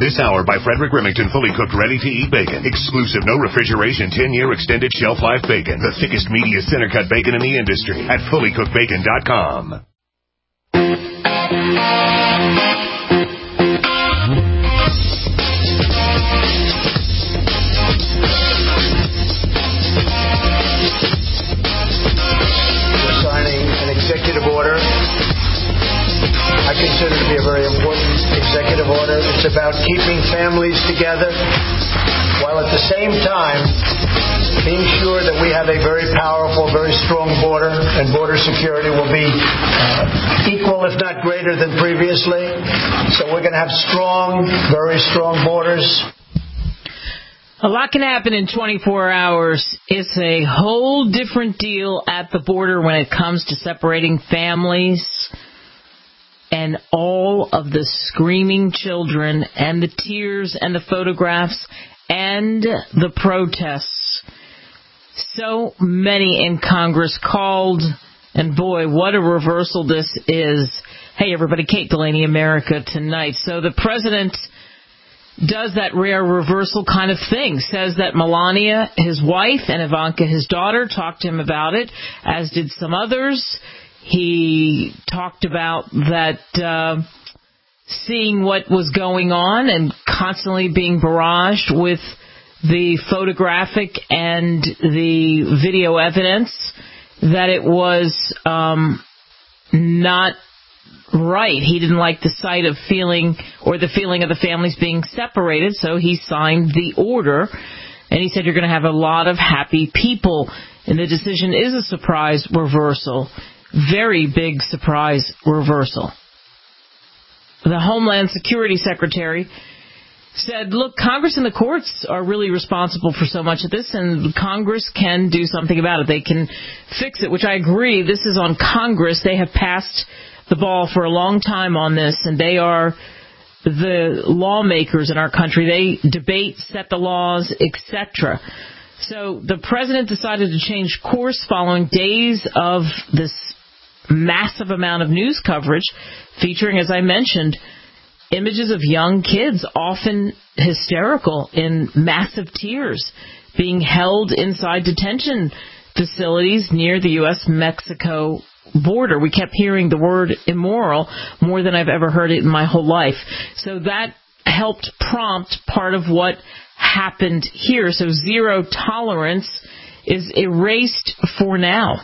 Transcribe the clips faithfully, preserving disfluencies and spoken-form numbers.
This hour by Frederick Remington, fully cooked, ready-to-eat bacon. Exclusive, no refrigeration, ten-year extended shelf life bacon. The thickest, meatiest, center-cut bacon in the industry at fully cooked bacon dot com. We're signing an executive order. I consider it to be a very important executive order. It's about keeping families together while at the same time being sure that we have a very powerful, very strong border, and border security will be uh, equal, if not greater, than previously. So we're going to have strong, very strong borders. A lot can happen in twenty-four hours. It's a whole different deal at the border when it comes to separating families. And all of the screaming children and the tears and the photographs and the protests. So many in Congress called, and boy, what a reversal this is. Hey, everybody, Kate Delaney, America Tonight. So the president does that rare reversal kind of thing, says that Melania, his wife, and Ivanka, his daughter, talked to him about it, as did some others. He talked about that uh, seeing what was going on and constantly being barraged with the photographic and the video evidence, that it was um, not right. He didn't like the sight of feeling or the feeling of the families being separated, so he signed the order. And he said you're going to have a lot of happy people. And the decision is a surprise reversal. Very big surprise reversal. The Homeland Security Secretary said, look, Congress and the courts are really responsible for so much of this, and Congress can do something about it. They can fix it, which I agree. This is on Congress. They have passed the ball for a long time on this, and they are the lawmakers in our country. They debate, set the laws, et cetera. So the president decided to change course following days of this massive amount of news coverage featuring, as I mentioned, images of young kids, often hysterical, in massive tears, being held inside detention facilities near the U S Mexico border. We kept hearing the word immoral more than I've ever heard it in my whole life. So that helped prompt part of what happened here. So zero tolerance is erased for now.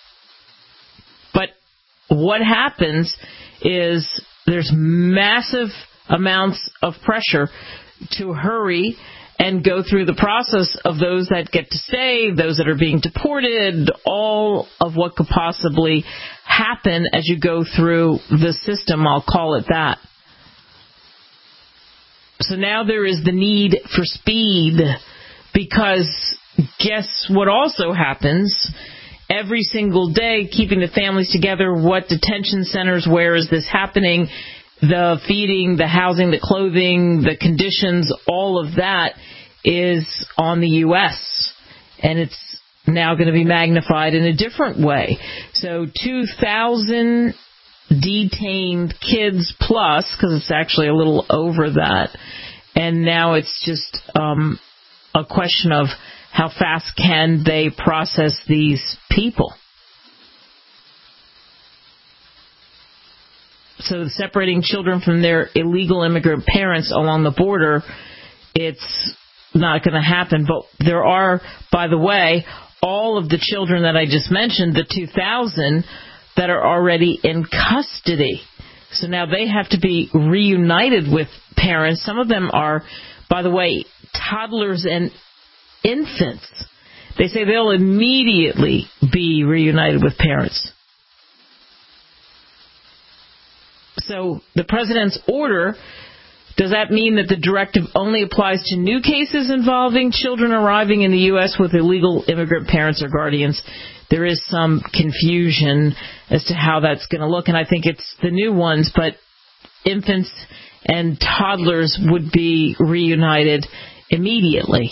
But what happens is there's massive amounts of pressure to hurry and go through the process of those that get to stay, those that are being deported, all of what could possibly happen as you go through the system. I'll call it that. So now there is the need for speed, because guess what also happens? Every single day, keeping the families together, what detention centers, where is this happening, the feeding, the housing, the clothing, the conditions, all of that is on the U S And it's now going to be magnified in a different way. So two thousand detained kids plus, because it's actually a little over that. And now it's just um, a question of how fast can they process these people. So separating children from their illegal immigrant parents along the border, it's not going to happen. But there are, by the way, all of the children that I just mentioned, the two thousand, that are already in custody. So now they have to be reunited with parents. Some of them are, by the way, toddlers and infants. They say they'll immediately be reunited with parents. So the president's order, does that mean that the directive only applies to new cases involving children arriving in the U S with illegal immigrant parents or guardians? There is some confusion as to how that's going to look, and I think it's the new ones, but infants and toddlers would be reunited immediately.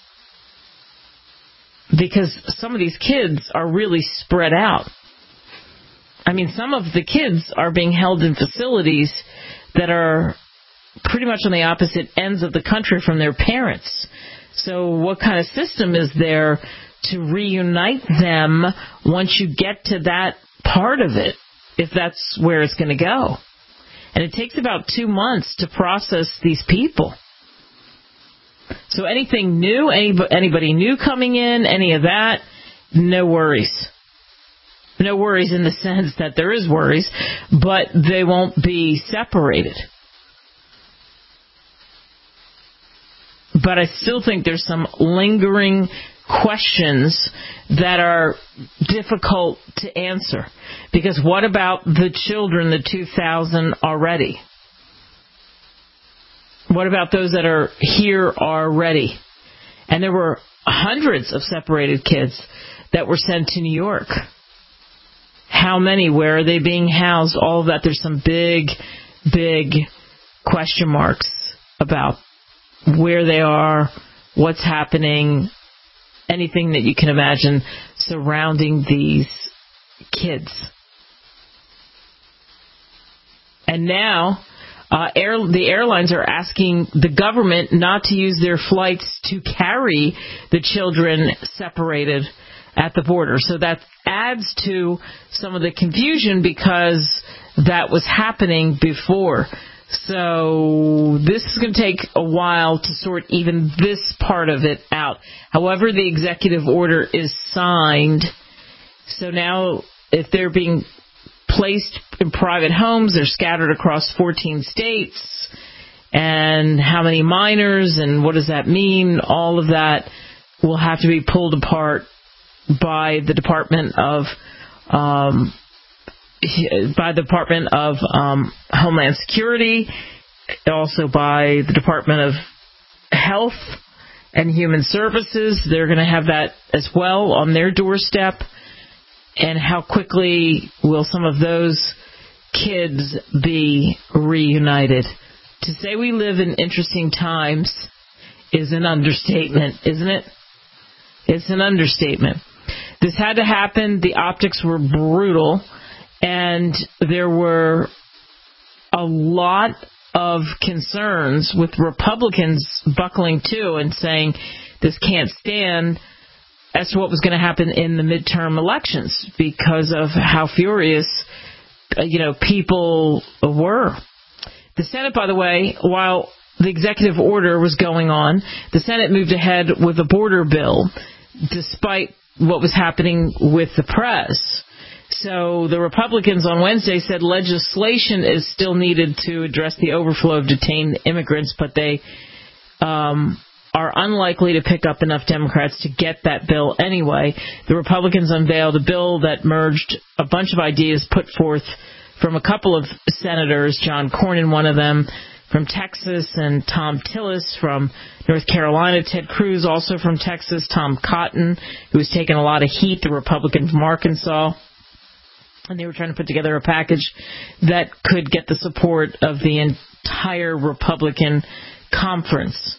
Because some of these kids are really spread out. I mean, some of the kids are being held in facilities that are pretty much on the opposite ends of the country from their parents. So what kind of system is there to reunite them once you get to that part of it, if that's where it's going to go? And it takes about two months to process these people. So anything new, any, anybody new coming in, any of that, no worries. No worries in the sense that there is worries, but they won't be separated. But I still think there's some lingering questions that are difficult to answer. Because what about the children, the two thousand already? What about those that are here already? And there were hundreds of separated kids that were sent to New York. How many? Where are they being housed? All of that. There's some big, big question marks about where they are, what's happening, anything that you can imagine surrounding these kids. And now uh, air, the airlines are asking the government not to use their flights to carry the children separated at the border. So that adds to some of the confusion because that was happening before. So this is going to take a while to sort even this part of it out. However, the executive order is signed. So now if they're being placed in private homes, they're scattered across fourteen states. And how many minors and what does that mean? All of that will have to be pulled apart by the Department of um, by the Department of um, Homeland Security, also by the Department of Health and Human Services. They're going to have that as well on their doorstep. And how quickly will some of those kids be reunited? To say we live in interesting times is an understatement, isn't it? It's an understatement. This had to happen. The optics were brutal. And there were a lot of concerns with Republicans buckling to and saying this can't stand as to what was going to happen in the midterm elections because of how furious, you know, people were. The Senate, by the way, while the executive order was going on, the Senate moved ahead with a border bill despite what was happening with the press. So the Republicans on Wednesday said legislation is still needed to address the overflow of detained immigrants, but they um, are unlikely to pick up enough Democrats to get that bill anyway. The Republicans unveiled a bill that merged a bunch of ideas put forth from a couple of senators, John Cornyn, one of them, from Texas, and Tom Tillis from North Carolina, Ted Cruz, also from Texas, Tom Cotton, who was taking a lot of heat, the Republican from Arkansas. And they were trying to put together a package that could get the support of the entire Republican conference.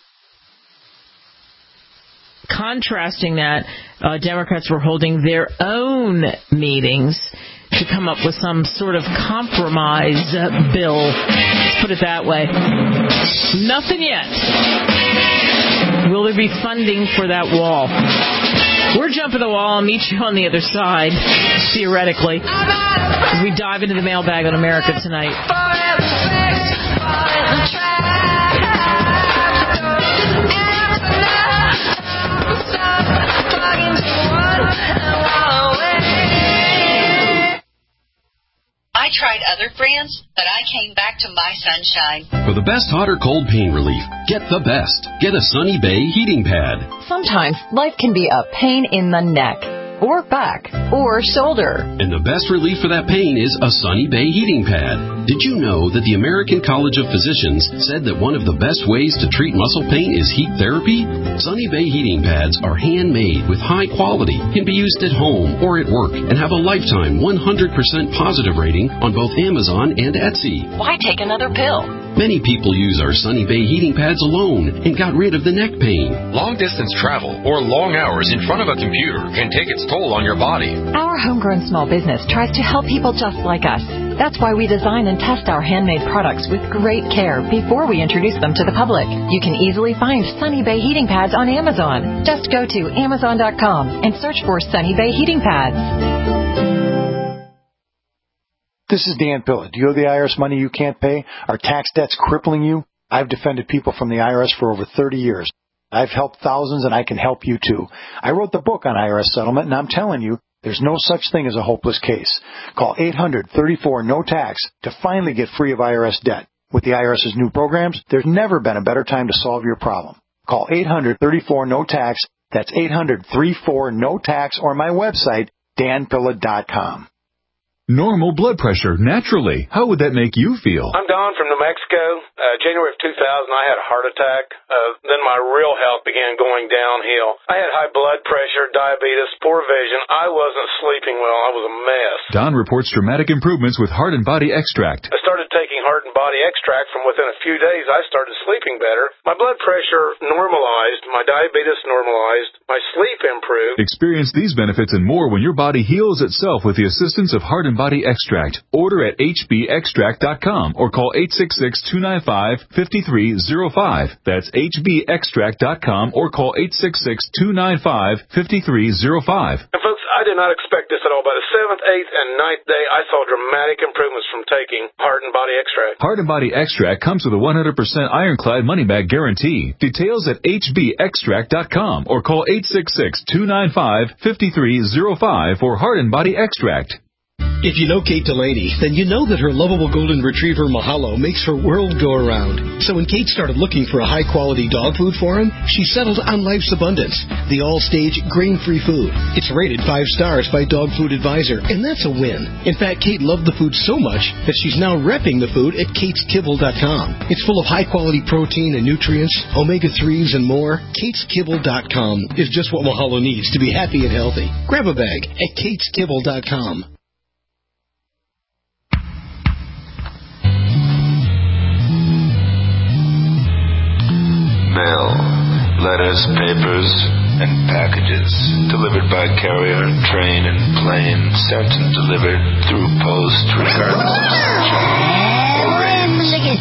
Contrasting that, uh, Democrats were holding their own meetings to come up with some sort of compromise uh, bill. Let's put it that way. Nothing yet. Will there be funding for that wall? We're jumping the wall. I'll meet you on the other side, theoretically, as we dive into the mailbag on America Tonight. I tried other brands, but I came back to My Sunshine. For the best hot or cold pain relief, get the best. Get a Sunny Bay heating pad. Sometimes life can be a pain in the neck, or back, or shoulder. And the best relief for that pain is a Sunny Bay heating pad. Did you know that the American College of Physicians said that one of the best ways to treat muscle pain is heat therapy? Sunny Bay heating pads are handmade with high quality, can be used at home or at work, and have a lifetime one hundred percent positive rating on both Amazon and Etsy. Why take another pill? Many people use our Sunny Bay heating pads alone and got rid of the neck pain. Long-distance travel or long hours in front of a computer can take its toll on your body. Our homegrown small business tries to help people just like us. That's why we design and test our handmade products with great care before we introduce them to the public. You can easily find Sunny Bay heating pads on Amazon. Just go to amazon dot com and search for Sunny Bay heating pads. This is Dan Pilla. Do you owe the I R S money you can't pay? Are tax debts crippling you? I've defended people from the I R S for over thirty years. I've helped thousands, and I can help you too. I wrote the book on I R S settlement, and I'm telling you, there's no such thing as a hopeless case. Call eight hundred, thirty-four, no tax to finally get free of I R S debt. With the IRS's new programs, there's never been a better time to solve your problem. Call eight hundred, thirty-four, no tax. That's eight hundred, thirty-four, no tax, or my website, dan pilla dot com. Normal blood pressure, naturally. How would that make you feel? I'm Don from New Mexico. Uh, January of two thousand, I had a heart attack. Uh, then my real health began going downhill. I had high blood pressure, diabetes, poor vision. I wasn't sleeping well. I was a mess. Don reports dramatic improvements with Heart and Body Extract. I started taking Heart and Body Extract. From within a few days, I started sleeping better. My blood pressure normalized. My diabetes normalized. My sleep improved. Experience these benefits and more when your body heals itself with the assistance of Heart and Body Extract. Order at h b extract dot com or call eight six six, two nine five, five three zero five. That's h b extract dot com or call eight six six, two nine five, five three zero five. And folks, I did not expect this at all. By the seventh, eighth, and ninth day, I saw dramatic improvements from taking Heart and Body Extract. Heart and Body Extract comes with a one hundred percent ironclad money-back guarantee. Details at h b extract dot com or call eight six six, two nine five, five three zero five for Heart and Body Extract. If you know Kate Delaney, then you know that her lovable golden retriever Mahalo makes her world go around. So when Kate started looking for a high-quality dog food for him, she settled on Life's Abundance, the all-stage grain-free food. It's rated five stars by Dog Food Advisor, and that's a win. In fact, Kate loved the food so much that she's now repping the food at kates kibble dot com. It's full of high-quality protein and nutrients, omega threes, and more. kates kibble dot com is just what Mahalo needs to be happy and healthy. Grab a bag at kates kibble dot com. Mail, letters, papers, and packages delivered by carrier, train, and plane, sent and delivered through post, regardless of sunshine or rain.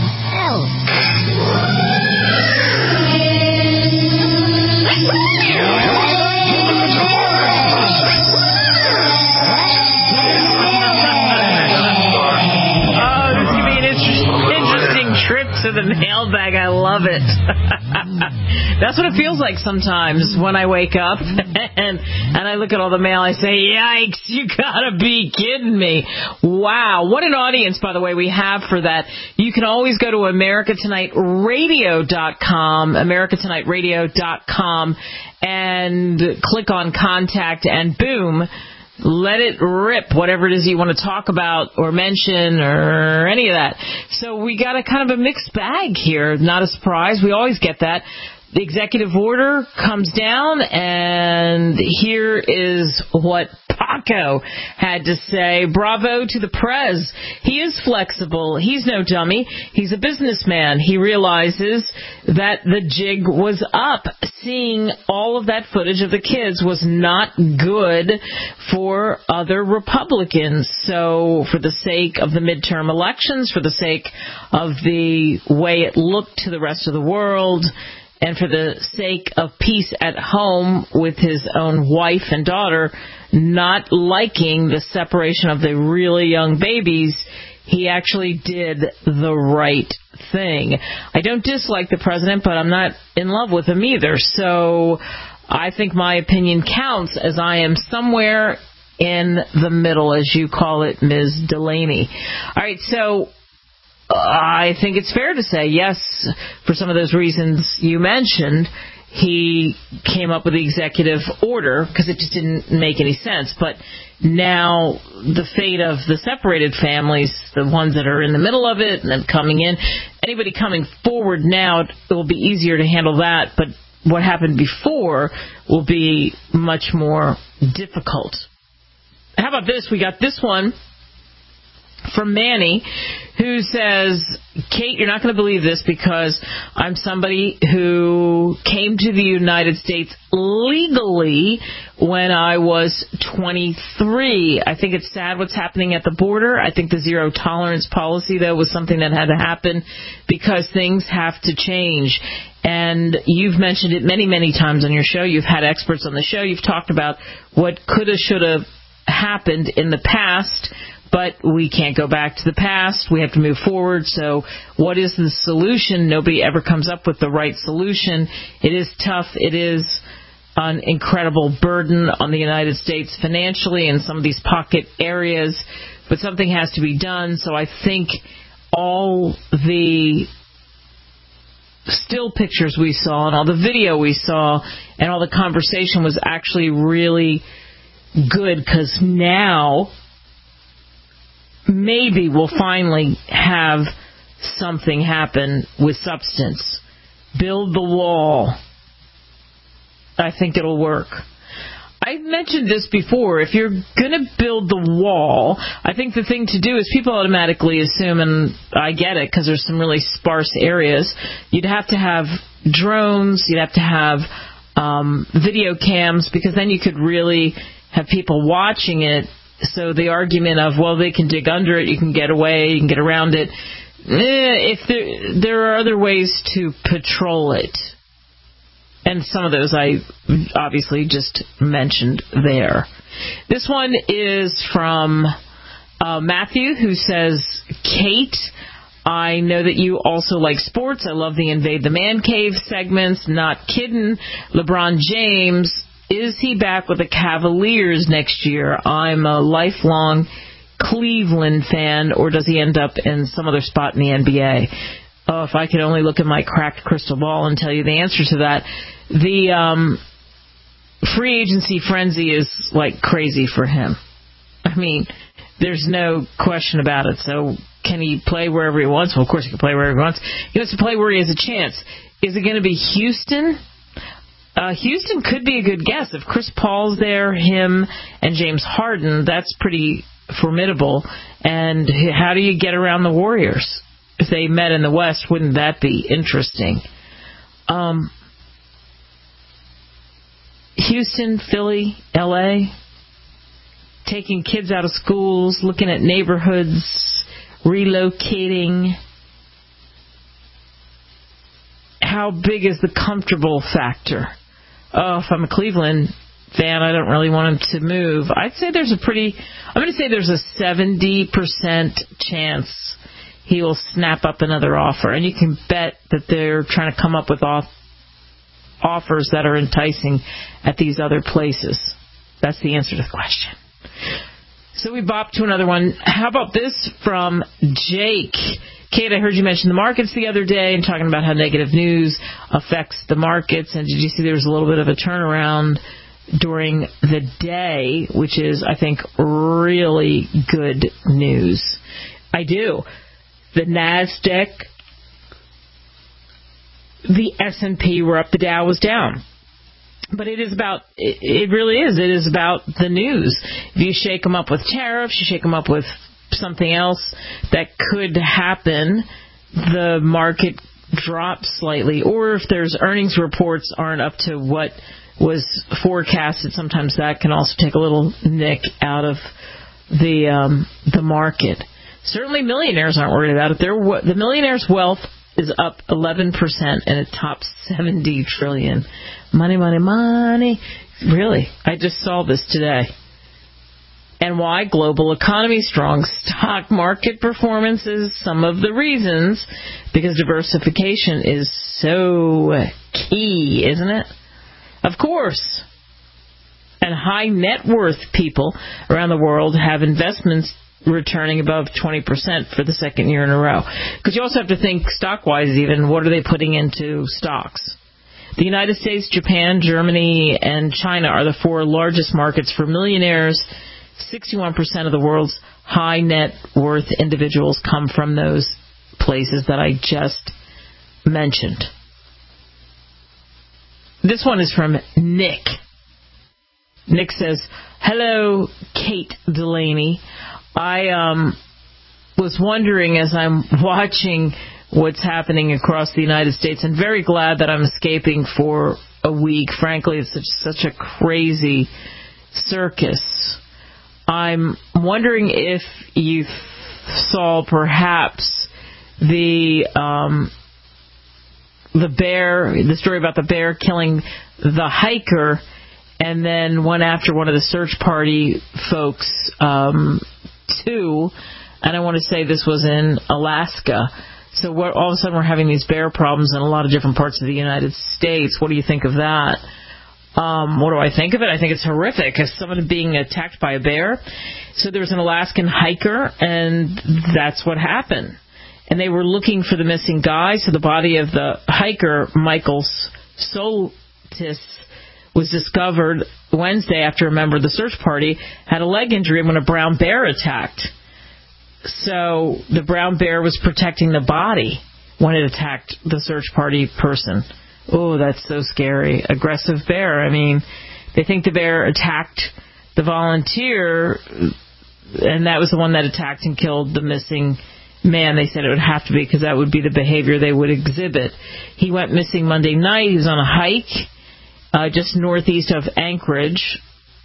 Trip to the mailbag. I love it. That's what it feels like sometimes when I wake up and and I look at all the mail. I say, yikes, you gotta be kidding me. Wow. What an audience, by the way, we have for that. You can always go to america tonight radio dot com, america tonight radio dot com, and click on contact, and boom, let it rip, whatever it is you want to talk about or mention or any of that. So we got a kind of a mixed bag here. Not a surprise. We always get that. The executive order comes down, and here is what Paco had to say. Bravo to the Prez. He is flexible. He's no dummy. He's a businessman. He realizes that the jig was up. Seeing all of that footage of the kids was not good for other Republicans. So for the sake of the midterm elections, for the sake of the way it looked to the rest of the world, and for the sake of peace at home with his own wife and daughter, not liking the separation of the really young babies, he actually did the right thing. I don't dislike the president, but I'm not in love with him either. So I think my opinion counts, as I am somewhere in the middle, as you call it, Miz Delaney. All right, so I think it's fair to say, yes, for some of those reasons you mentioned, he came up with the executive order because it just didn't make any sense. But now the fate of the separated families, the ones that are in the middle of it and then coming in, anybody coming forward now, it will be easier to handle that. But what happened before will be much more difficult. How about this? We got this one from Manny, who says, Kate, you're not going to believe this because I'm somebody who came to the United States legally when I was twenty-three. I think it's sad what's happening at the border. I think the zero tolerance policy, though, was something that had to happen because things have to change. And you've mentioned it many, many times on your show. You've had experts on the show. You've talked about what could have, should have happened in the past. But we can't go back to the past. We have to move forward. So what is the solution? Nobody ever comes up with the right solution. It is tough. It is an incredible burden on the United States financially in some of these pocket areas. But something has to be done. So I think all the still pictures we saw and all the video we saw and all the conversation was actually really good, because now maybe we'll finally have something happen with substance. Build the wall. I think it'll work. I've mentioned this before. If you're going to build the wall, I think the thing to do is people automatically assume, and I get it because there's some really sparse areas, you'd have to have drones, you'd have to have um, video cams, because then you could really have people watching it. So the argument of, well, they can dig under it, you can get away, you can get around it. Eh, if there, there are other ways to patrol it. And some of those I obviously just mentioned there. This one is from uh, Matthew, who says, Kate, I know that you also like sports. I love the Invade the Man Cave segments. Not kidding. LeBron James, is he back with the Cavaliers next year? I'm a lifelong Cleveland fan, or does he end up in some other spot in the N B A? Oh, if I could only look at my cracked crystal ball and tell you the answer to that. The um, free agency frenzy is like crazy for him. I mean, there's no question about it. So can he play wherever he wants? Well, of course he can play wherever he wants. He wants to play where he has a chance. Is it going to be Houston? Uh, Houston could be a good guess. If Chris Paul's there, him, and James Harden, that's pretty formidable. And how do you get around the Warriors? If they met in the West, wouldn't that be interesting? Um, Houston, Philly, L A, taking kids out of schools, looking at neighborhoods, relocating. How big is the comfortable factor? Oh, if I'm a Cleveland fan, I don't really want him to move. I'd say there's a pretty, I'm going to say there's a seventy percent chance he will snap up another offer. And you can bet that they're trying to come up with off- offers that are enticing at these other places. That's the answer to the question. So we bop to another one. How about this from Jake? Kate, I heard you mention the markets the other day and talking about how negative news affects the markets. And did you see there was a little bit of a turnaround during the day, which is, I think, really good news? I do. The NASDAQ, the S and P were up, the Dow was down. But it is about, it really is, it is about the news. If you shake them up with tariffs, you shake them up with something else that could happen, the market drops slightly. Or if there's earnings reports aren't up to what was forecasted, sometimes that can also take a little nick out of the um, the market. Certainly millionaires aren't worried about it. They're, the millionaire's wealth is up eleven percent and it tops seventy trillion. Money, money, money. Really, I just saw this today. And why? Global economy, strong stock market performance is some of the reasons, because diversification is so key, isn't it? Of course. And high net worth people around the world have investments returning above twenty percent for the second year in a row. Because you also have to think stock-wise even, what are they putting into stocks? The United States, Japan, Germany, and China are the four largest markets for millionaires. sixty-one percent of the world's high net worth individuals come from those places that I just mentioned. This one is from Nick. Nick says, hello, Kate Delaney. I um was wondering as I'm watching what's happening across the United States, and very glad that I'm escaping for a week. Frankly, it's such, such a crazy circus. I'm wondering if you saw perhaps the um, the bear, the story about the bear killing the hiker, and then one after one of the search party folks um, too. And I want to say this was in Alaska. So what, all of a sudden we're having these bear problems in a lot of different parts of the United States. What do you think of that? Um, what do I think of it? I think it's horrific. As someone being attacked by a bear. So there was an Alaskan hiker, and that's what happened. And they were looking for the missing guy. So the body of the hiker, Michael Soltis, was discovered Wednesday after a member of the search party had a leg injury when a brown bear attacked. So the brown bear was protecting the body when it attacked the search party person. Oh, that's so scary. Aggressive bear. I mean, they think the bear attacked the volunteer, and that was the one that attacked and killed the missing man. They said it would have to be because that would be the behavior they would exhibit. He went missing Monday night. He was on a hike uh, just northeast of Anchorage,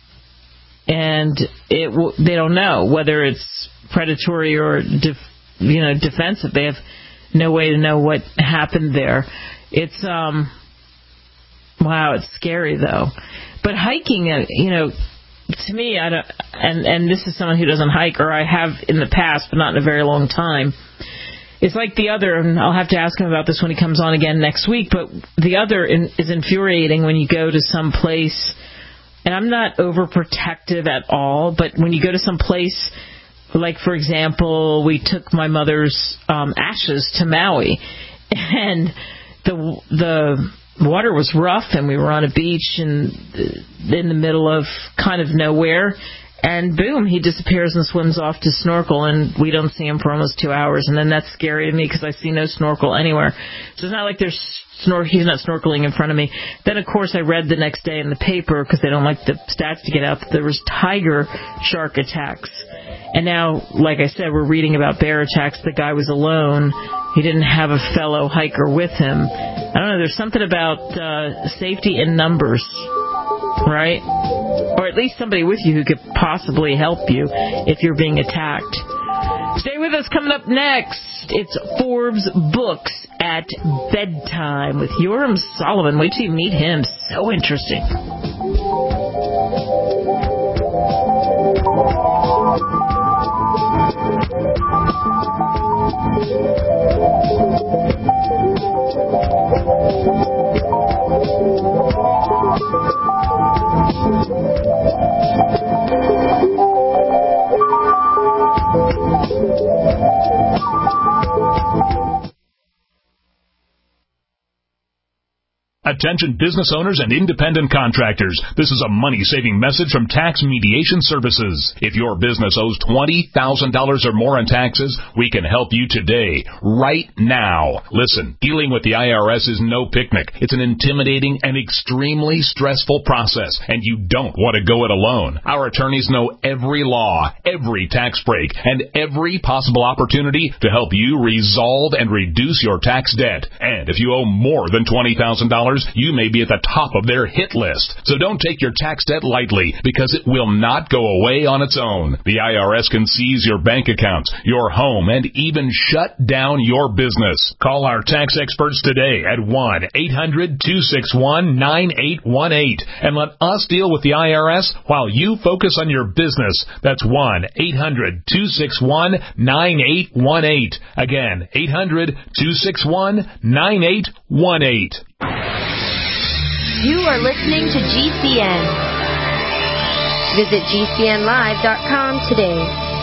and it they don't know whether it's predatory or def, you know defensive. They have no way to know what happened there. It's um wow, it's scary though. But hiking, uh, you know, to me, I don't, and and this is someone who doesn't hike, or I have in the past, but not in a very long time. It's like the other, and I'll have to ask him about this when he comes on again next week. But the other in, is infuriating when you go to some place, and I'm not overprotective at all, but when you go to some place. Like, for example, we took my mother's um, ashes to Maui, and the the water was rough, and we were on a beach in, in the middle of kind of nowhere, and boom, he disappears and swims off to snorkel, and we don't see him for almost two hours, and then that's scary to me because I see no snorkel anywhere. So it's not like there's snor- he's not snorkeling in front of me. Then, of course, I read the next day in the paper, because they don't like the stats to get out, that there was tiger shark attacks. And now, like I said, we're reading about bear attacks. The guy was alone. He didn't have a fellow hiker with him. I don't know, there's something about uh, safety in numbers, right? Or at least somebody with you who could possibly help you if you're being attacked. Stay with us. Coming up next, it's Forbes Books at Bedtime with Yoram Sullivan. Wait till you meet him. So interesting. Attention business owners and independent contractors. This is a money-saving message from Tax Mediation Services. If your business owes twenty thousand dollars or more in taxes, we can help you today, right now. Listen, dealing with the I R S is no picnic. It's an intimidating and extremely stressful process, and you don't want to go it alone. Our attorneys know every law, every tax break, and every possible opportunity to help you resolve and reduce your tax debt. And if you owe more than twenty thousand dollars, you may be at the top of their hit list. So don't take your tax debt lightly, because it will not go away on its own. The I R S can seize your bank accounts, your home, and even shut down your business. Call our tax experts today at one eight hundred two six one nine eight one eight and let us deal with the I R S while you focus on your business. That's one eight hundred two six one nine eight one eight. Again, eight hundred two six one nine eight one eight. You are listening to G C N. Visit G C N live dot com today.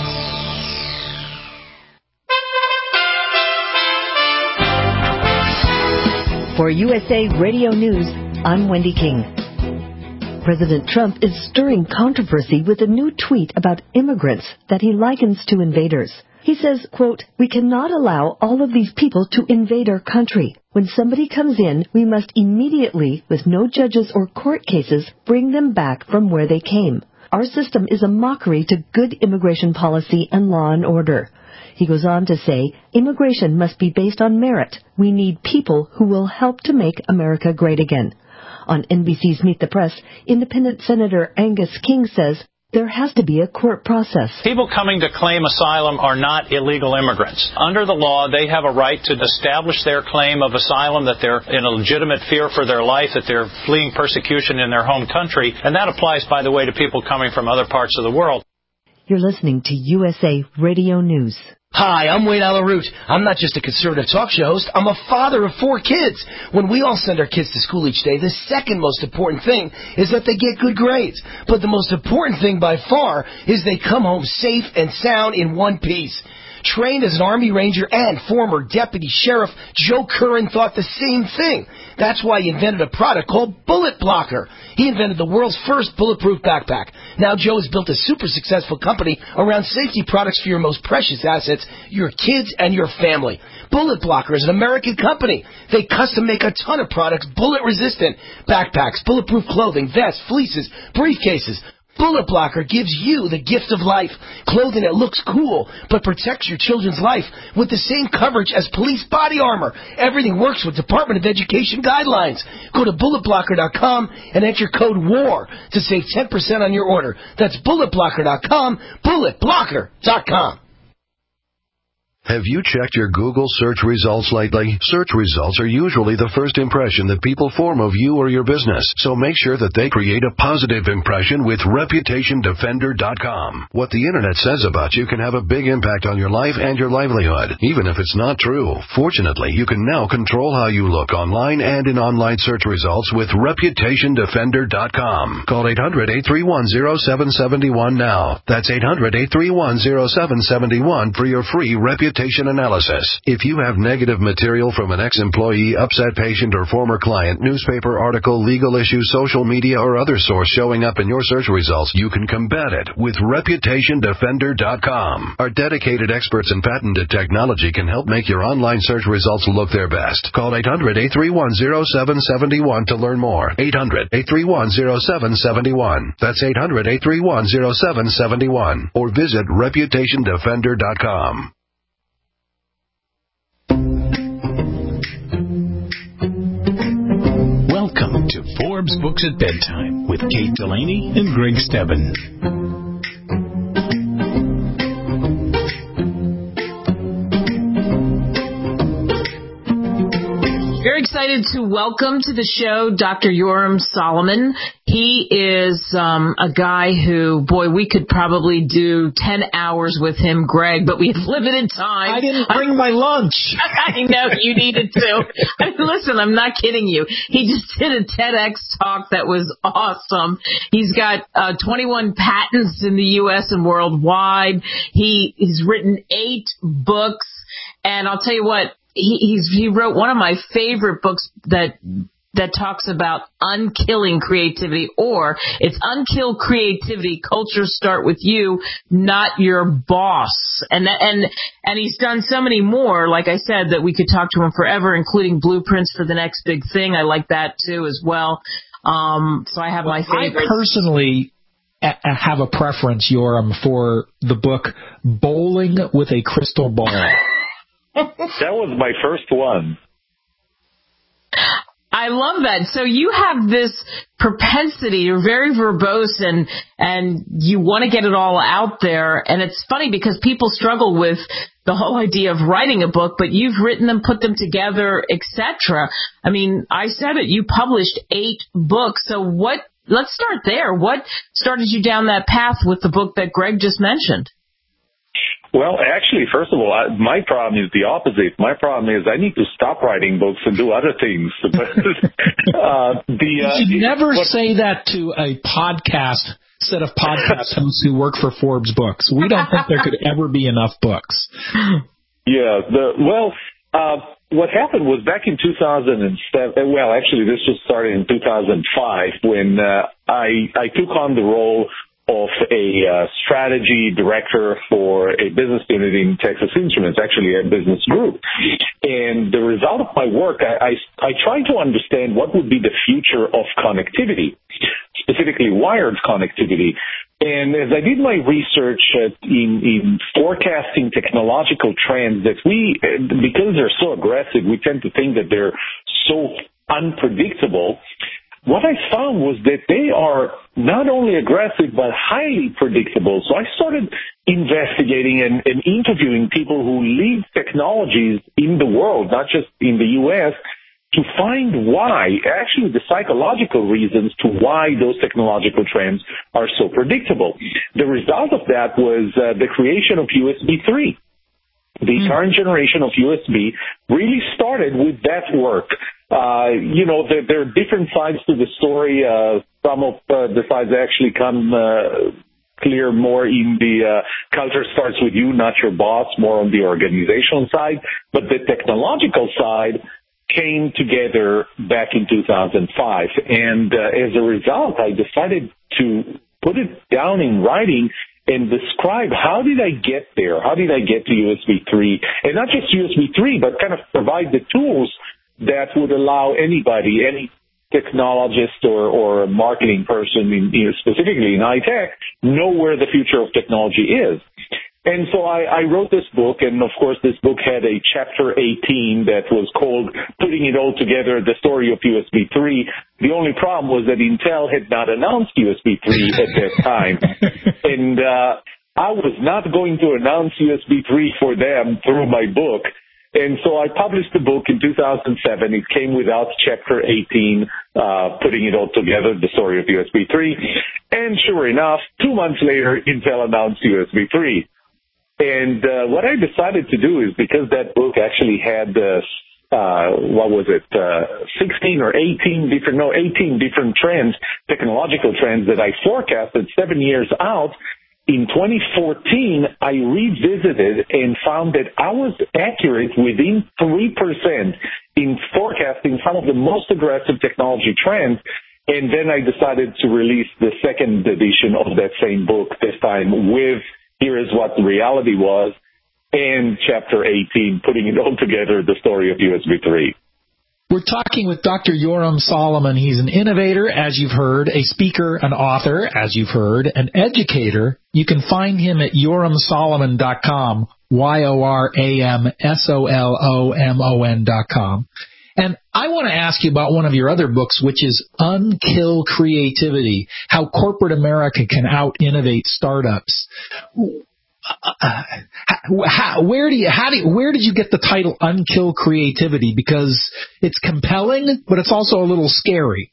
For U S A Radio News, I'm Wendy King. President Trump is stirring controversy with a new tweet about immigrants that he likens to invaders. He says, quote, "We cannot allow all of these people to invade our country. When somebody comes in, we must immediately, with no judges or court cases, bring them back from where they came. Our system is a mockery to good immigration policy and law and order." He goes on to say, immigration must be based on merit. We need people who will help to make America great again. On N B C's Meet the Press, Independent Senator Angus King says there has to be a court process. People coming to claim asylum are not illegal immigrants. Under the law, they have a right to establish their claim of asylum, that they're in a legitimate fear for their life, that they're fleeing persecution in their home country. And that applies, by the way, to people coming from other parts of the world. You're listening to U S A Radio News. Hi, I'm Wayne Alaroot. I'm not just a conservative talk show host. I'm a father of four kids. When we all send our kids to school each day, the second most important thing is that they get good grades. But the most important thing by far is they come home safe and sound in one piece. Trained as an Army Ranger and former Deputy Sheriff, Joe Curran thought the same thing. That's why he invented a product called Bullet Blocker. He invented the world's first bulletproof backpack. Now Joe has built a super successful company around safety products for your most precious assets, your kids and your family. Bullet Blocker is an American company. They custom make a ton of products bullet resistant. Backpacks, bulletproof clothing, vests, fleeces, briefcases. Bullet Blocker gives you the gift of life. Clothing that looks cool, but protects your children's life with the same coverage as police body armor. Everything works with Department of Education guidelines. Go to bullet blocker dot com and enter code WAR to save ten percent on your order. That's bullet blocker dot com, bullet blocker dot com. Have you checked your Google search results lately? Search results are usually the first impression that people form of you or your business, so make sure that they create a positive impression with reputation defender dot com. What the internet says about you can have a big impact on your life and your livelihood, even if it's not true. Fortunately, you can now control how you look online and in online search results with reputation defender dot com. Call eight hundred, eight three one, zero seven seven one now. That's eight hundred, eight three one, zero seven seven one for your free reputation analysis. If you have negative material from an ex-employee, upset patient, or former client, newspaper article, legal issue, social media, or other source showing up in your search results, you can combat it with reputation defender dot com. Our dedicated experts in patented technology can help make your online search results look their best. Call eight hundred, eight three one, zero seven seven one to learn more. eight hundred, eight three one, zero seven seven one. That's eight hundred, eight three one, zero seven seven one. Or visit reputation defender dot com. Welcome to Forbes Books at Bedtime with Kate Delaney and Greg Stebbin. Very excited to welcome to the show Doctor Yoram Solomon. He is um, a guy who, boy, we could probably do ten hours with him, Greg, but we have limited time. I didn't bring I, my lunch. I know, you needed to. I mean, listen, I'm not kidding you. He just did a TEDx talk that was awesome. He's got uh, twenty-one patents in the U S and worldwide. He He's written eight books, and I'll tell you what, he, he's, he wrote one of my favorite books that that talks about unkilling creativity, or it's Unkill Creativity, Cultures Start With You, Not Your Boss. And that, and and he's done so many more, like I said, that we could talk to him forever, including Blueprints for the Next Big Thing. I like that, too, as well. Um, so I have well, my favorites. I personally have a preference, Yoram, for the book Bowling with a Crystal Ball. That was my first one. I love that. So you have this propensity, you're very verbose, and and you want to get it all out there. And it's funny because people struggle with the whole idea of writing a book, but you've written them, put them together, et cetera. I mean, I said it, you published eight books. So what, let's start there. What started you down that path with the book that Greg just mentioned? Well, actually, first of all, I, my problem is the opposite. My problem is I need to stop writing books and do other things. uh, the, uh, you should never what, say that to a podcast set of podcast hosts who work for Forbes Books. We don't think there could ever be enough books. Yeah. The, well, uh, what happened was back in two thousand seven, well, actually, this just started in two thousand five when uh, I, I took on the role of a uh, strategy director for a business unit in Texas Instruments, actually a business group. And the result of my work, I, I, I tried to understand what would be the future of connectivity, specifically wired connectivity. And as I did my research uh, in, in forecasting technological trends that we, because they're so aggressive, we tend to think that they're so unpredictable. What I found was that they are not only aggressive, but highly predictable. So I started investigating and, and interviewing people who lead technologies in the world, not just in the U S, to find why, actually the psychological reasons to why those technological trends are so predictable. The result of that was uh, the creation of U S B three. The mm. current generation of U S B really started with that work. Uh, you know, there, there are different sides to the story. Uh, some of uh, the sides actually come uh, clear more in the uh, culture starts with you, not your boss, more on the organizational side. But the technological side came together back in two thousand five. And uh, as a result, I decided to put it down in writing and describe how did I get there? How did I get to U S B three? And not just U S B three, but kind of provide the tools that would allow anybody, any technologist or, or marketing person, in, you know, specifically in high tech, know where the future of technology is. And so I, I wrote this book, and of course this book had a chapter eighteen that was called Putting It All Together, the Story of U S B three. The only problem was that Intel had not announced U S B three at that time. And uh, I was not going to announce U S B three for them through my book. And so I published the book in two thousand seven. It came without chapter eighteen, uh, Putting It All Together, the Story of U S B three. And sure enough, two months later, Intel announced U S B three. And uh, what I decided to do is, because that book actually had, uh, uh, what was it, uh, sixteen or eighteen different, no, eighteen different trends, technological trends that I forecasted seven years out, in twenty fourteen, I revisited and found that I was accurate within three percent in forecasting some of the most aggressive technology trends. And then I decided to release the second edition of that same book, this time with Here is What the Reality Was, and chapter eighteen, Putting It All Together, the Story of U S B three. We're talking with Doctor Yoram Solomon. He's an innovator, as you've heard, a speaker, an author, as you've heard, an educator. You can find him at yoram solomon dot com, Y O R A M S O L O M O N dot com. And I want to ask you about one of your other books, which is Unkill Creativity, How Corporate America Can Out-Innovate Startups. Uh, how, where do you, how do you, where did you get the title Unkill Creativity? Because it's compelling, but it's also a little scary.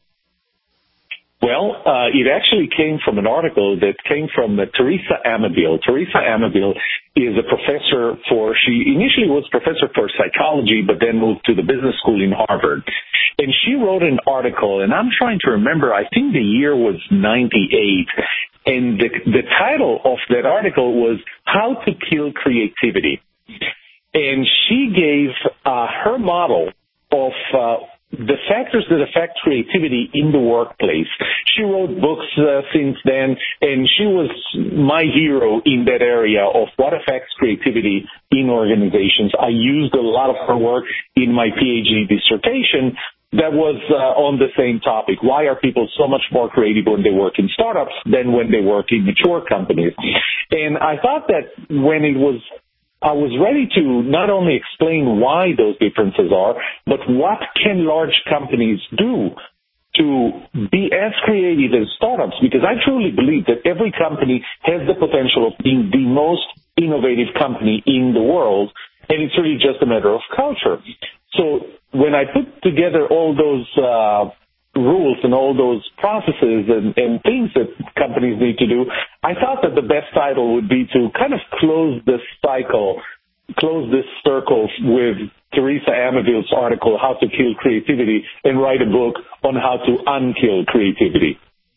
Well, uh, it actually came from an article that came from uh, Teresa Amabile. Teresa Amabile is a professor for, she initially was professor for psychology, but then moved to the business school in Harvard. And she wrote an article, and I'm trying to remember, I think the year was ninety-eight. And the, the title of that article was How to Kill Creativity. And she gave uh, her model of uh, the factors that affect creativity in the workplace. She wrote books uh, since then, and she was my hero in that area of what affects creativity in organizations. I used a lot of her work in my PhD dissertation that was uh, on the same topic. Why are people so much more creative when they work in startups than when they work in mature companies? And I thought that when it was I was ready to not only explain why those differences are, but what can large companies do to be as creative as startups, because I truly believe that every company has the potential of being the most innovative company in the world, and it's really just a matter of culture. So when I put together all those uh rules and all those processes and, and things that companies need to do, I thought that the best title would be to kind of close this cycle, close this circle with Teresa Amabile's article, How to Kill Creativity, and write a book on how to unkill creativity.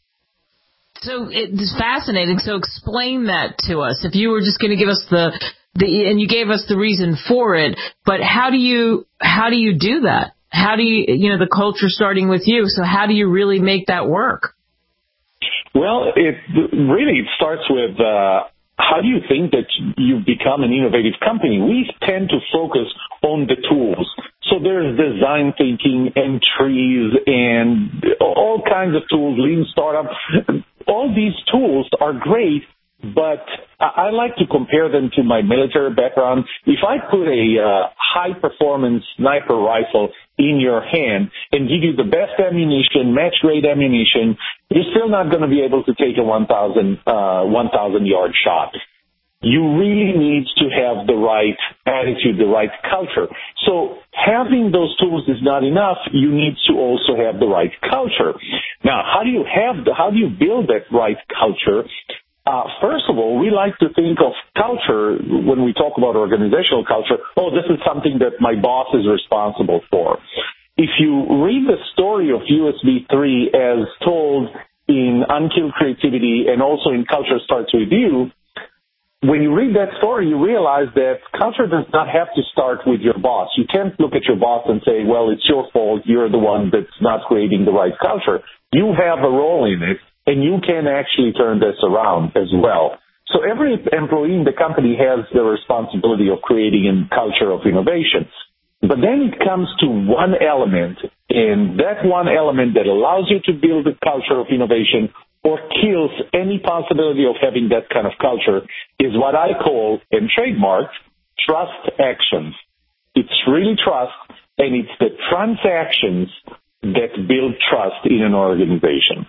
So it's fascinating. So explain that to us. If you were just going to give us the, the, and you gave us the reason for it, but how do you, how do you do that? How do you, you know, the culture starting with you, so how do you really make that work? Well, it really it starts with uh, how do you think that you become an innovative company? We tend to focus on the tools. So there's design thinking and trees and all kinds of tools, lean startup, all these tools are great, but I like to compare them to my military background. If I put a uh, high-performance sniper rifle in your hand and give you the best ammunition, match-grade ammunition, you're still not going to be able to take a one thousand yard shot. You really need to have the right attitude, the right culture. So having those tools is not enough. You need to also have the right culture. Now, how do you have the, how do you build that right culture? Uh, first of all, we like to think of culture when we talk about organizational culture. Oh, this is something that my boss is responsible for. If you read the story of U S B three as told in Unkilled Creativity and also in Culture Starts With You, when you read that story, you realize that culture does not have to start with your boss. You can't look at your boss and say, well, it's your fault. You're the one that's not creating the right culture. You have a role in it, and you can actually turn this around as well. So every employee in the company has the responsibility of creating a culture of innovation. But then it comes to one element, and that one element that allows you to build a culture of innovation or kills any possibility of having that kind of culture is what I call, and trademarked, trust actions. It's really trust, and it's the transactions that build trust in an organization.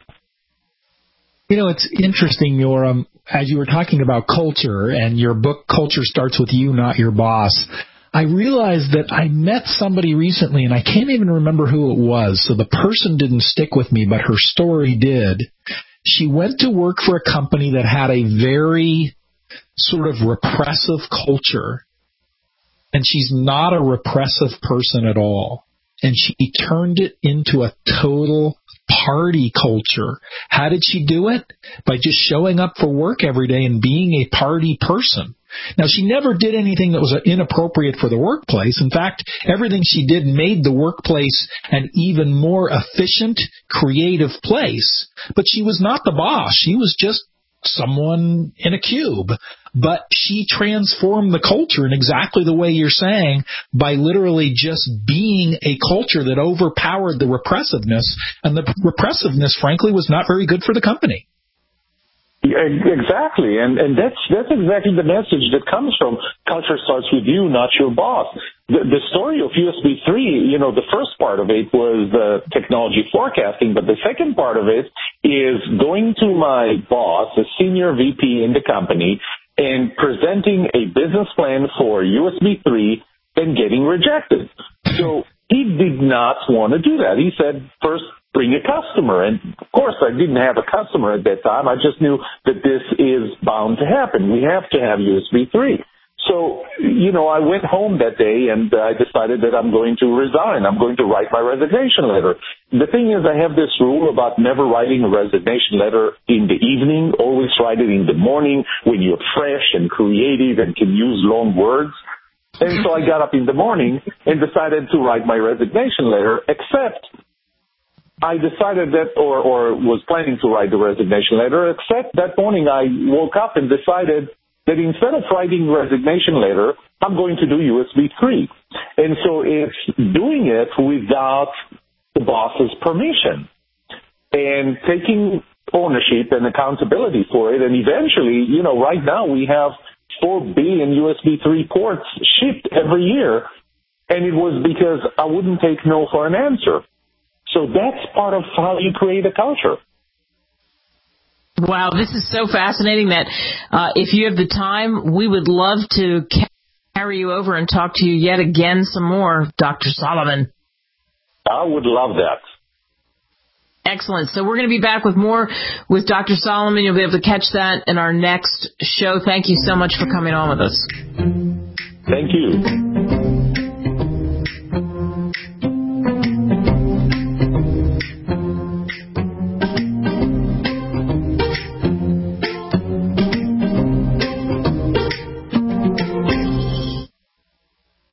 You know, it's interesting, Yoram, as you were talking about culture, and your book, Culture Starts With You, Not Your Boss, I realized that I met somebody recently, and I can't even remember who it was, so the person didn't stick with me, but her story did. She went to work for a company that had a very sort of repressive culture, and she's not a repressive person at all. And she turned it into a total party culture. How did she do it? By just showing up for work every day and being a party person. Now, she never did anything that was inappropriate for the workplace. In fact, everything she did made the workplace an even more efficient, creative place. But she was not the boss. She was just someone in a cube. But she transformed the culture in exactly the way you're saying, by literally just being a culture that overpowered the repressiveness. And the repressiveness, frankly, was not very good for the company. Exactly, and and that's that's exactly the message that comes from Culture Starts With You, Not Your Boss. The, the story of U S B three, you know, the first part of it was the technology forecasting, but the second part of it is going to my boss, a senior V P in the company, and presenting a business plan for U S B three and getting rejected. So he did not want to do that. He said, first, bring a customer. And, of course, I didn't have a customer at that time. I just knew that this is bound to happen. We have to have U S B three. So, you know, I went home that day and I decided that I'm going to resign. I'm going to write my resignation letter. The thing is, I have this rule about never writing a resignation letter in the evening. Always write it in the morning when you're fresh and creative and can use long words. And so I got up in the morning and decided to write my resignation letter, except I decided that, or, or was planning to write the resignation letter, except that morning I woke up and decided that instead of writing the resignation letter, I'm going to do U S B three. And so it's doing it without the boss's permission and taking ownership and accountability for it. And eventually, you know, right now we have four billion U S B three ports shipped every year, and it was because I wouldn't take no for an answer. So that's part of how you create a culture. Wow, this is so fascinating that uh, if you have the time, we would love to carry you over and talk to you yet again some more, Doctor Solomon. I would love that. Excellent. So we're going to be back with more with Doctor Solomon. You'll be able to catch that in our next show. Thank you so much for coming on with us. Thank you. If you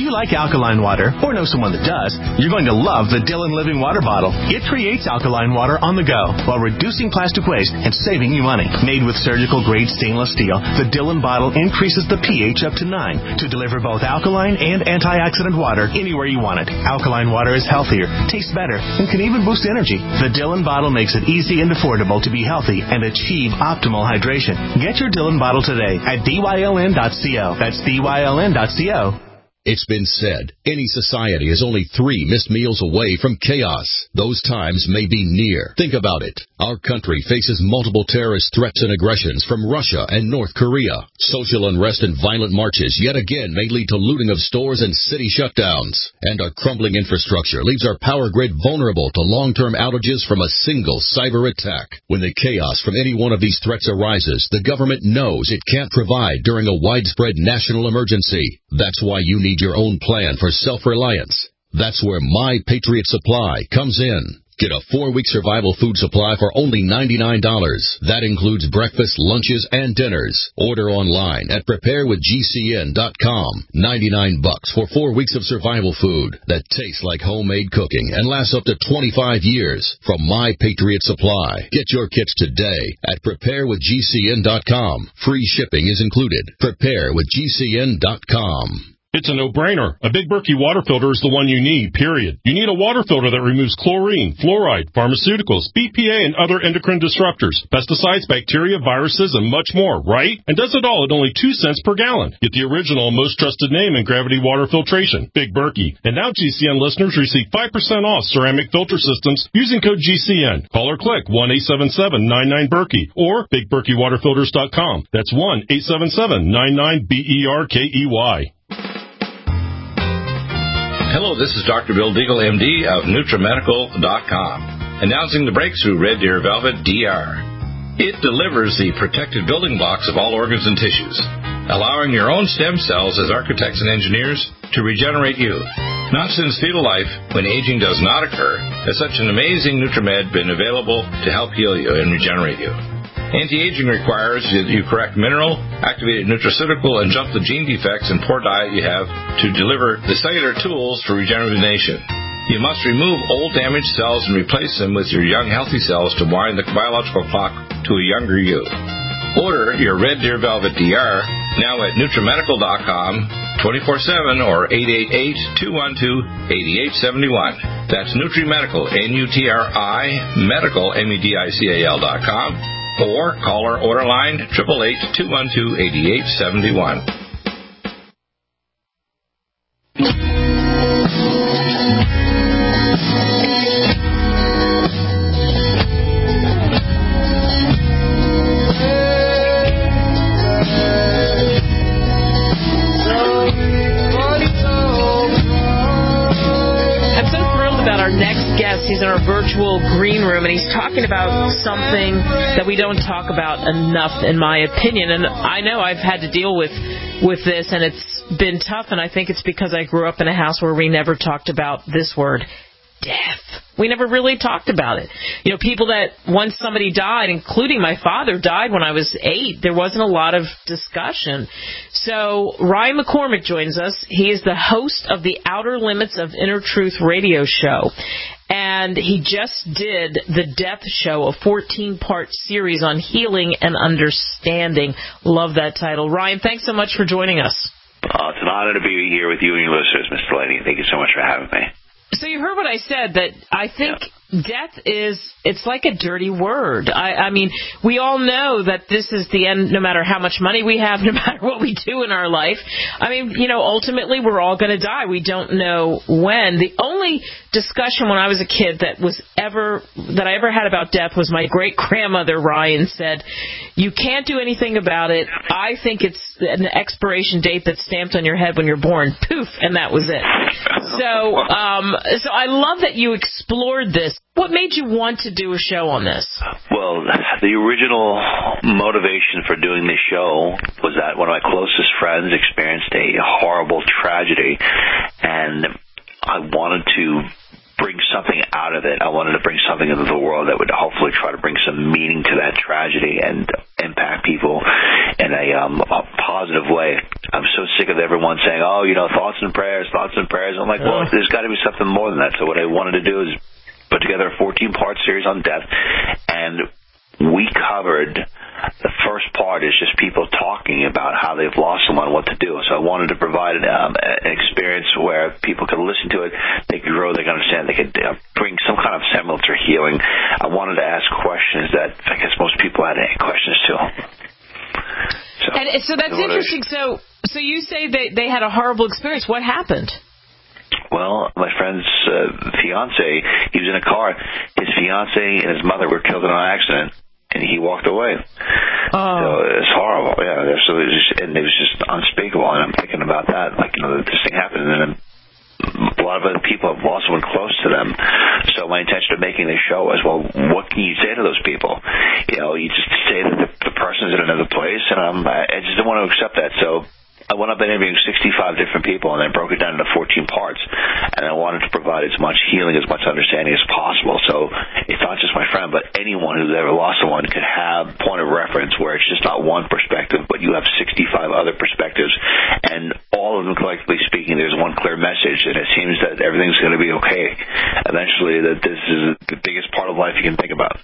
you like alkaline water, or know someone that does, you're going to love the Dillon Living Water Bottle. It creates alkaline water on the go while reducing plastic waste and saving you money. Made with surgical-grade stainless steel, the Dillon bottle increases the pH up to nine to deliver both alkaline and antioxidant water anywhere you want it. Alkaline water is healthier, tastes better, and can even boost energy. The Dillon bottle makes it easy and affordable to be healthy and achieve optimal hydration. Get your Dillon bottle today at D Y L N dot co. That's D Y L N dot co. It's been said, any society is only three missed meals away from chaos. Those times may be near. Think about it. Our country faces multiple terrorist threats and aggressions from Russia and North Korea. Social unrest and violent marches yet again may lead to looting of stores and city shutdowns. And our crumbling infrastructure leaves our power grid vulnerable to long-term outages from a single cyber attack. When the chaos from any one of these threats arises, the government knows it can't provide during a widespread national emergency. That's why you need your own plan for self-reliance. That's where My Patriot Supply comes in. Get a four-week survival food supply for only ninety-nine dollars. That includes breakfast, lunches, and dinners. Order online at prepare with G C N dot com. ninety-nine bucks for four weeks of survival food that tastes like homemade cooking and lasts up to twenty-five years from My Patriot Supply. Get your kits today at prepare with G C N dot com. Free shipping is included. prepare with G C N dot com. It's a no-brainer. A Big Berkey water filter is the one you need, period. You need a water filter that removes chlorine, fluoride, pharmaceuticals, B P A, and other endocrine disruptors, pesticides, bacteria, viruses, and much more, right? And does it all at only two cents per gallon. Get the original and most trusted name in gravity water filtration, Big Berkey. And now G C N listeners receive five percent off ceramic filter systems using code G C N. Call or click one eight seven seven nine nine Berkey or big berkey water filters dot com. That's one eight seven seven nine nine B E R K E Y. Hello, this is Doctor Bill Deagle, M D of NutriMedical dot com, announcing the breakthrough Red Deer Velvet D R. It delivers the protected building blocks of all organs and tissues, allowing your own stem cells as architects and engineers to regenerate you. Not since fetal life, when aging does not occur, has such an amazing NutriMed been available to help heal you and regenerate you. Anti-aging requires that you correct mineral, activated nutraceutical, and jump the gene defects and poor diet you have to deliver the cellular tools for regeneration. You must remove old damaged cells and replace them with your young healthy cells to wind the biological clock to a younger you. Order your Red Deer Velvet D R now at NutriMedical dot com twenty-four seven or eight eight eight, two one two, eight eight seven one. That's NutriMedical, N U T R I, medical, M E D I C A L dot com. Or call our order line, eight eight eight, two one two, eight eight seven one. He's in our virtual green room, and he's talking about something that we don't talk about enough, in my opinion. And I know I've had to deal with with this, and it's been tough, and I think it's because I grew up in a house where we never talked about this word, death. We never really talked about it. You know, people that once somebody died, including my father, died when I was eight, there wasn't a lot of discussion. So Ryan McCormick joins us. He is the host of the Outer Limits of Inner Truth radio show. And he just did The Death Show, a fourteen-part series on healing and understanding. Love that title. Ryan, thanks so much for joining us. Uh, it's an honor to be here with you and your listeners, Mister Delaney. Thank you so much for having me. So you heard what I said, that I think yeah. death is, it's like a dirty word. I, I mean, we all know that this is the end, no matter how much money we have, no matter what we do in our life. I mean, you know, ultimately we're all going to die. We don't know when. The only discussion when I was a kid that was ever, that I ever had about death was my great-grandmother, Ryan, said, you can't do anything about it. I think it's an expiration date that's stamped on your head when you're born. Poof, and that was it. So, um, so I love that you explored this. What made you want to do a show on this? Well, the original motivation for doing this show was that one of my closest friends experienced a horrible tragedy, and I wanted to bring something out of it. I wanted to bring something into the world that would hopefully try to bring some meaning to that tragedy and impact people in a, um, a positive way. I'm so sick of everyone saying, oh, you know, thoughts and prayers, thoughts and prayers. I'm like, well, there's got to be something more than that. So what I wanted to do is put together a fourteen-part series on death, and we covered the first part is just people talking about how they've lost someone, what to do. So I wanted to provide um, an experience where people could listen to it, they could grow, they could understand, they could uh, bring some kind of semblance or healing. I wanted to ask questions that I guess most people had any questions to. So, and so that's interesting. So, so you say they they had a horrible experience. What happened? Well, my friend's uh, fiance, he was in a car. His fiance and his mother were killed in an accident, and he walked away. Oh. So it's horrible. Yeah, so it was just, and it was just unspeakable. And I'm thinking about that, like, you know, that this thing happened, and then a lot of other people have lost someone close to them. So my intention of making this show is, well, what can you say to those people? You know, you just say that the, the person's in another place, and um, I just didn't want to accept that. So I went up interviewing sixty-five different people, and I broke it down into fourteen parts. And I wanted to provide as much healing, as much understanding as possible. So it's not just my friend, but anyone who's ever lost someone could have a point of reference where it's just not one perspective, but you have sixty-five other perspectives. And all of them, collectively speaking, there's one clear message, and it seems that everything's going to be okay. Eventually, that this is the biggest part of life you can think about.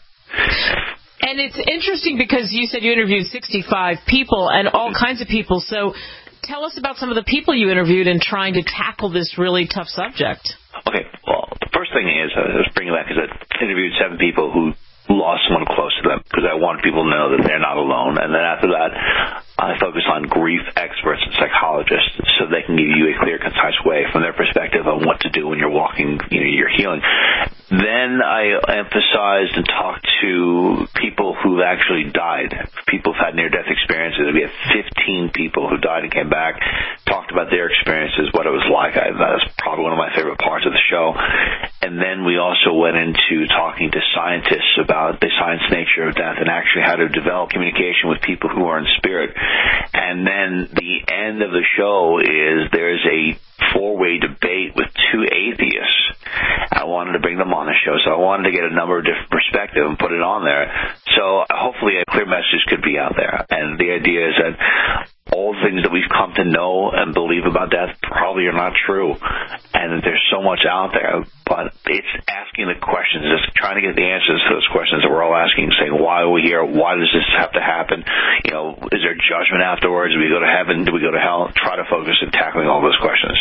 And it's interesting because you said you interviewed sixty-five people and all kinds of people. So tell us about some of the people you interviewed in trying to tackle this really tough subject. Okay, well, the first thing is, uh, I was bringing back, is I interviewed seven people who lost someone close to them, because I want people to know that they're not alone. And then after that, I focused on grief experts and psychologists, so they can give you a clear, concise way from their perspective on what to do when you're walking, you know, you're healing. Then I emphasized and talked to people who've actually died, people who've had near-death experiences. We had fifteen people who died and came back, talked about their experiences, what it was like. I, that was probably one of my favorite parts of the show. And then we also went into talking to scientists about the science nature of death and actually how to develop communication with people who are in spirit. And then the end of the show is there's a four-way debate with two atheists. I wanted to bring them on the show, so I wanted to get a number of different perspectives and put it on there. So hopefully a clear message could be out there. And the idea is that all the things that we've come to know and believe about death probably are not true. And there's so much out there, but it's asking the questions, just trying to get the answers to those questions that we're all asking, saying, why are we here? Why does this have to happen? You know, is there judgment afterwards? Do we go to heaven? Do we go to hell? Try to focus on tackling all those questions.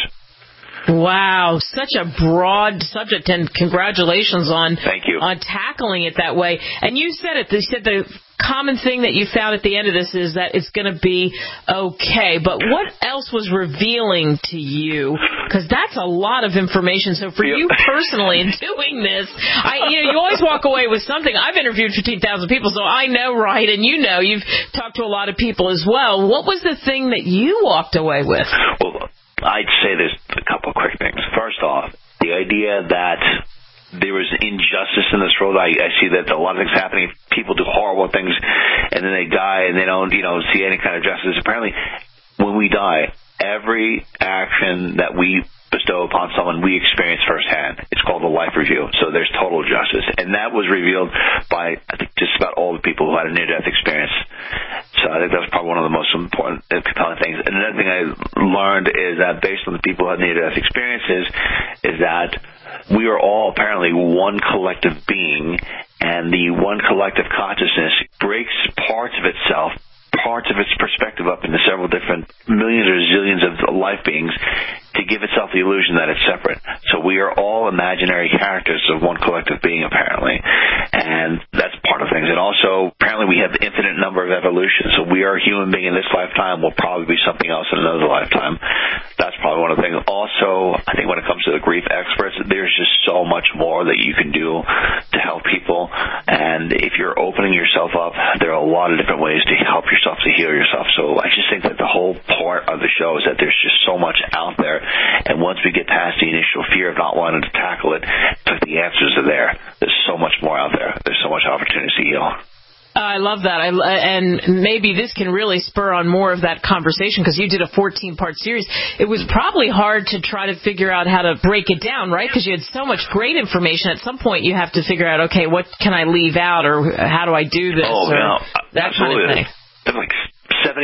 Wow, such a broad subject, and congratulations on Thank you. on tackling it that way. And you said it. You said the common thing that you found at the end of this is that it's going to be okay. But what else was revealing to you? Because that's a lot of information. So for you personally in doing this, I, you know, you always walk away with something. I've interviewed fifteen thousand people, so I know, right? And you know, you've talked to a lot of people as well. What was the thing that you walked away with? Well, I'd say there's a couple of quick things. First off, the idea that there is injustice in this world. I, I see that a lot of things happening. People do horrible things, and then they die, and they don't, you know, see any kind of justice. Apparently, when we die, every action that we bestow upon someone we experience firsthand. It's called the life review. So there's total justice. And that was revealed by, I think, just about all the people who had a near-death experience. So I think that's probably one of the most important and compelling things. And another thing I learned is that based on the people who had near-death experiences is that we are all apparently one collective being, and the one collective consciousness breaks parts of itself, parts of its perspective up into several different millions or zillions of life beings to give itself the illusion that it's separate. So we are all imaginary characters of one collective being, apparently, and that's part of things. And also, apparently we have infinite number of evolutions. So we are a human being in this lifetime, will probably be something else in another lifetime. That's probably one of the things. Also, I think when it comes to the grief experts, there's just so much more that you can do to help people. And if you're opening yourself up, there are a lot of different ways to help yourself, to heal yourself. So I just think that the whole part of the show is that there's just so much out there. And once we get past the initial fear of not wanting to tackle it, the answers are there. There's so much more out there. There's so much opportunity to heal. I love that. I, and maybe this can really spur on more of that conversation, because you did a fourteen-part series. It was probably hard to try to figure out how to break it down, right? Because you had so much great information. At some point, you have to figure out, okay, what can I leave out, or how do I do this? Oh, or no. That Absolutely. kind of thing. There's like seventy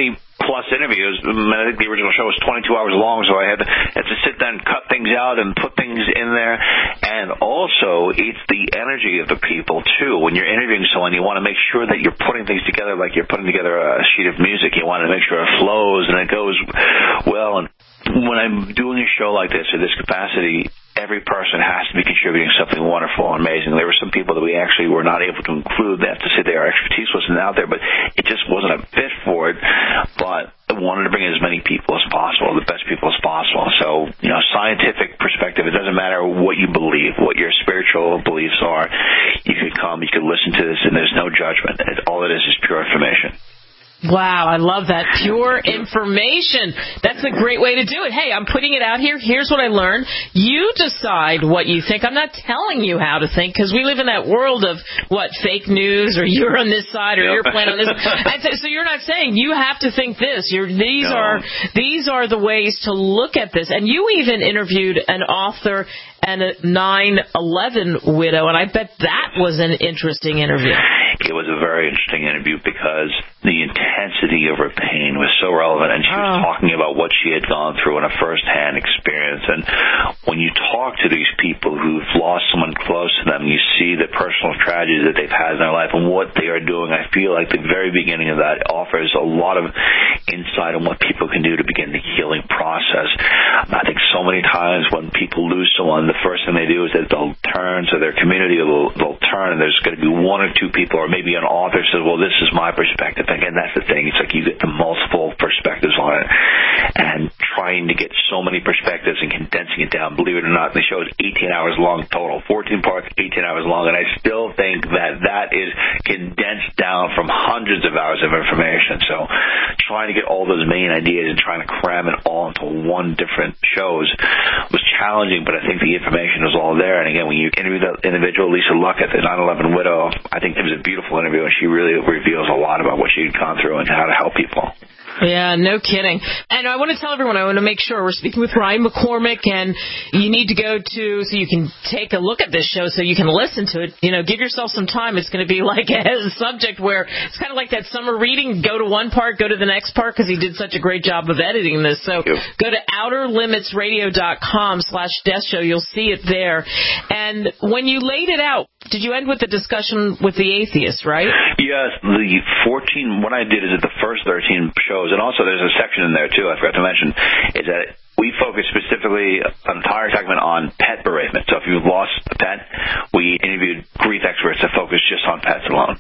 plus interviews. I think the original show was twenty-two hours long, so I had to, had to sit there and cut things out and put things in there. And also, it's the energy of the people, too. When you're interviewing someone, you want to make sure that you're putting things together like you're putting together a sheet of music. You want to make sure it flows and it goes well. And when I'm doing a show like this, at this capacity, every person has to be contributing something wonderful and amazing. There were some people that we actually were not able to include. They have to say their expertise wasn't out there, but it just wasn't a fit for it. But I wanted to bring in as many people as possible, the best people as possible. So, you know, scientific perspective, it doesn't matter what you believe, what your spiritual beliefs are. You could come, you could listen to this, and there's no judgment. It, all it is is pure information. Wow, I love that. Pure information. That's a great way to do it. Hey, I'm putting it out here. Here's what I learned. You decide what you think. I'm not telling you how to think, because we live in that world of, what, fake news, or you're on this side, or yep. you're playing on this. And so, so you're not saying you have to think this. You're, these no. are these are the ways to look at this. And you even interviewed an author and a nine eleven widow, and I bet that was an interesting interview. It was a very interesting interview because the intensity of her pain was so relevant, and she was oh. talking about what she had gone through in a first-hand experience. And when you talk to these people who've lost someone close to them, you see the personal tragedies that they've had in their life and what they are doing. I feel like the very beginning of that offers a lot of insight on what people can do to begin the healing process. I think so many times when people lose someone, the first thing they do is that they'll turn to their community, or they'll, they'll turn, and there's going to be one or two people, or maybe an author says, well, this is my perspective. Again, that's the thing. It's like you get the multiple perspectives on it, and trying to get so many perspectives and condensing it down. Believe it or not, the show is eighteen hours long total, fourteen parts, eighteen hours long, and I still think that that is condensed down from hundreds of hours of information. So trying to get all those main ideas and trying to cram it all into one different shows was challenging, but I think the information was all there. And again, when you interview that individual, Lisa Luckett, the nine eleven widow, I think it was a beautiful interview, and she really reveals a lot about what she'd gone through and how to help people. Yeah, no kidding. And I want to tell everyone, I want to make sure we're speaking with Ryan McCormick, and you need to go to, so you can take a look at this show, so you can listen to it. You know, give yourself some time. It's going to be like a subject where it's kind of like that summer reading. Go to one part, go to the next part, because he did such a great job of editing this. So go to outer limits radio dot com slash death show. You'll see it there. And when you laid it out, did you end with the discussion with the atheist, right? Yes, the fourteen, what I did is at the first thirteen shows, and also there's a section in there, too, I forgot to mention, is that we focus specifically an entire segment on pet bereavement. So if you've lost a pet, we interviewed grief experts that focus just on pets alone.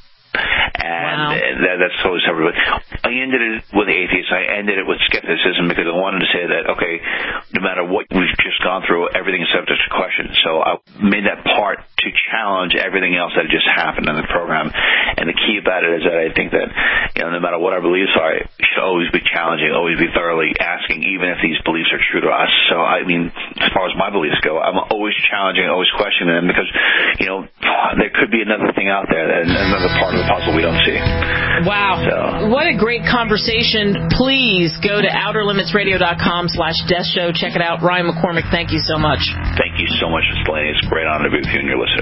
And wow. that, that's totally separate. But I ended it with atheists. I ended it with skepticism because I wanted to say that, okay, no matter what we've just gone through, everything is subject to question. So I made that part to challenge everything else that had just happened in the program. And the key about it is that I think that, you know, no matter what our beliefs are, it should always be challenging, always be thoroughly asking, even if these beliefs are true to us. So, I mean, as far as my beliefs go, I'm always challenging, always questioning them, because, you know, there could be another thing out there, another part of the puzzle we don't see. Wow. So. What a great conversation. Please go to outer limits radio dot com slash death show. Check it out. Ryan McCormick, thank you so much. Thank you so much, Miz Delaney. It's a great honor to be with you and your listeners.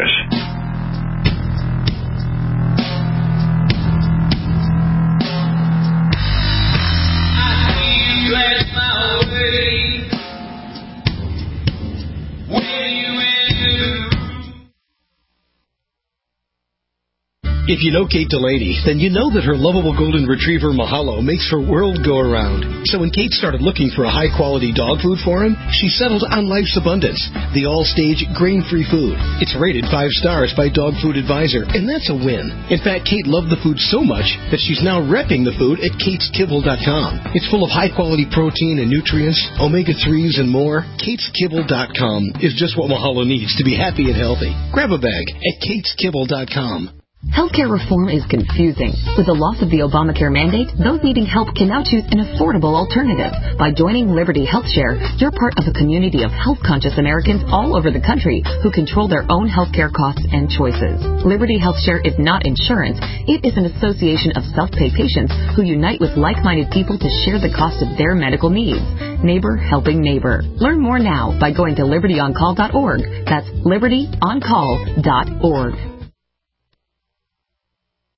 If you know Kate Delaney, then you know that her lovable golden retriever Mahalo makes her world go around. So when Kate started looking for a high-quality dog food for him, she settled on Life's Abundance, the all-stage grain-free food. It's rated five stars by Dog Food Advisor, and that's a win. In fact, Kate loved the food so much that she's now repping the food at kates kibble dot com. It's full of high-quality protein and nutrients, omega threes, and more. kates kibble dot com is just what Mahalo needs to be happy and healthy. Grab a bag at kates kibble dot com. Healthcare reform is confusing. With the loss of the Obamacare mandate, those needing help can now choose an affordable alternative. By joining Liberty HealthShare, you're part of a community of health-conscious Americans all over the country who control their own healthcare costs and choices. Liberty HealthShare is not insurance. It is an association of self-pay patients who unite with like-minded people to share the cost of their medical needs. Neighbor helping neighbor. Learn more now by going to liberty on call dot org. That's liberty on call dot org.